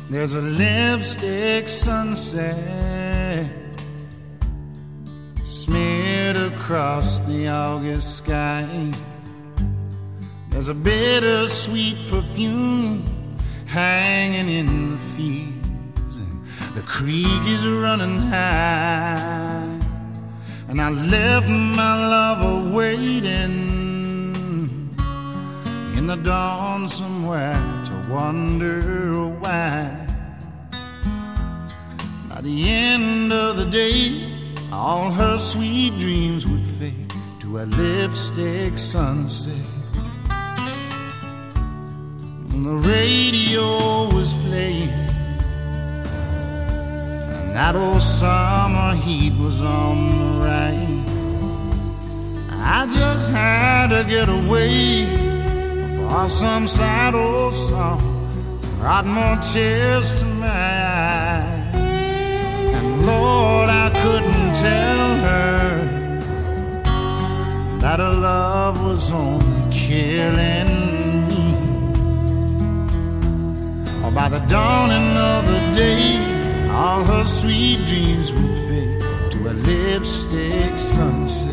There's a lipstick sunset smeared across the August sky. There's a bittersweet perfume hanging in the fields, and the creek is running high. And I left my lover waiting in the dawn somewhere to wonder why. By the end of the day, all her sweet dreams would fade to a lipstick sunset. And the radio was playing, and that old summer heat was on the rise. I just had to get away for some sad old song brought more tears to my eyes. And Lord, I couldn't tell her that her love was only killing me. Or by the dawning of the day, all her sweet dreams would fade to a lipstick sunset.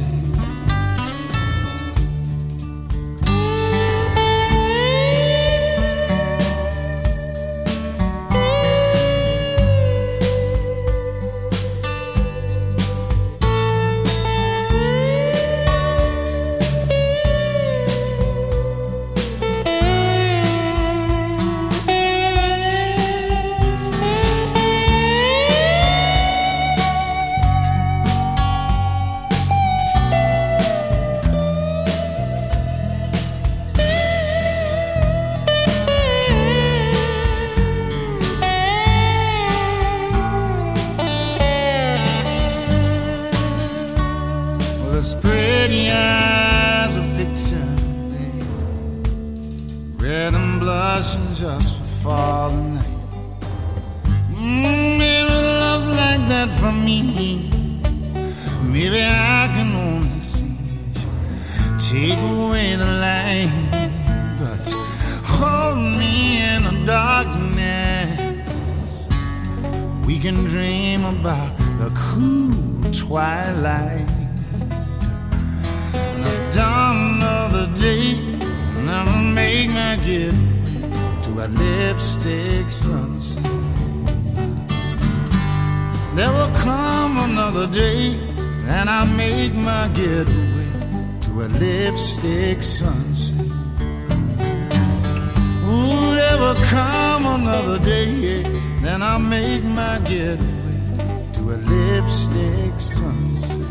As pretty as a picture, babe, red and blushing just before the night. Maybe love's like that for me. Maybe I can only see it. Take away the light, but hold me in the darkness. We can dream about the cool twilight. Dawn of the day, and I'll make my getaway to a lipstick sunset. There will come another day, and I'll make my getaway to a lipstick sunset. Ooh, there will come another day, then I'll make my getaway to a lipstick sunset.